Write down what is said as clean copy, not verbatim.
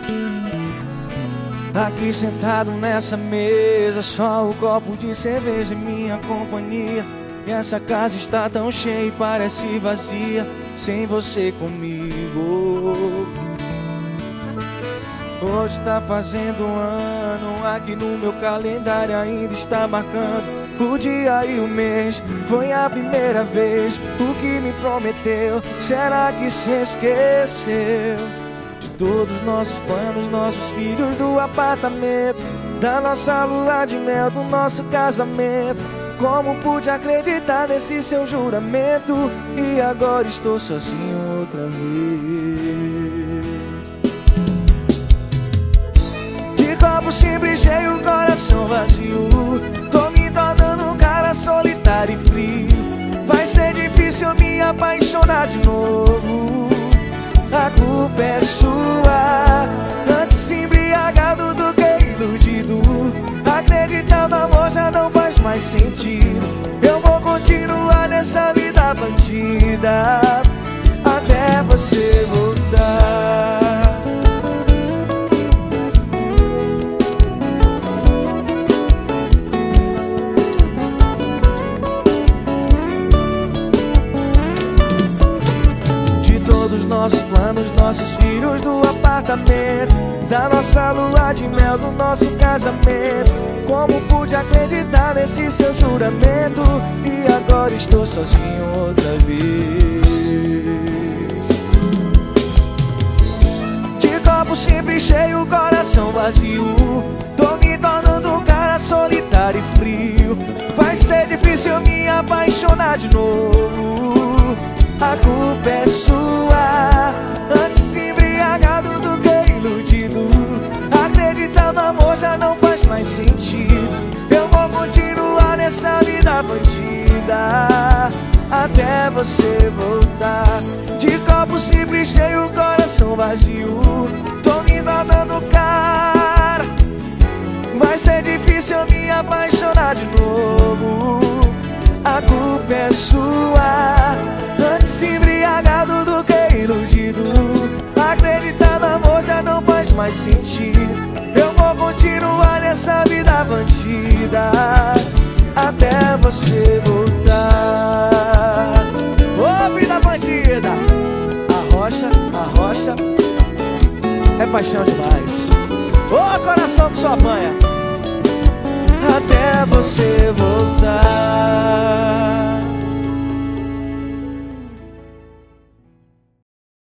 Aqui sentado nessa mesa, só o copo de cerveja em minha companhia. E essa casa está tão cheia e parece vazia sem você comigo. Hoje tá fazendo um ano, aqui no meu calendário ainda está marcando o dia e o mês. Foi a primeira vez, o que me prometeu, será que se esqueceu? De todos os nossos planos, nossos filhos, do apartamento, da nossa lua de mel, do nosso casamento. Como pude acreditar nesse seu juramento? E agora estou sozinho outra vez. De copo simples cheio, coração vazio, tô me tornando um cara solitário e frio. Vai ser difícil eu me apaixonar de novo. A culpa é sua, antes embriagado do que iludido. Acreditar no amor já não faz mais sentido. Eu vou continuar nessa vida bandida até você voltar. De todos os nossos planos, nossos filhos, do apartamento, da nossa lua de mel, do nosso casamento. Como pude acreditar nesse seu juramento? E agora estou sozinho outra vez. De copo simples cheio, coração vazio, tô me tornando um cara solitário e frio. Vai ser difícil eu me apaixonar de novo. A culpa é sua, antes embriagado do que iludido. Acreditar no amor já não faz mais sentido. Eu vou continuar nessa vida bandida até você voltar. De copo simples cheio, coração vazio, tô me dando cara. Vai ser difícil eu me apaixonar de novo. A culpa é sua, antes embriagado do que iludido. Acreditar no amor já não faz mais sentido. Eu vou continuar nessa vida bandida até você voltar. Ô vida bandida, a rocha é paixão demais. Ô coração que só apanha até você voltar.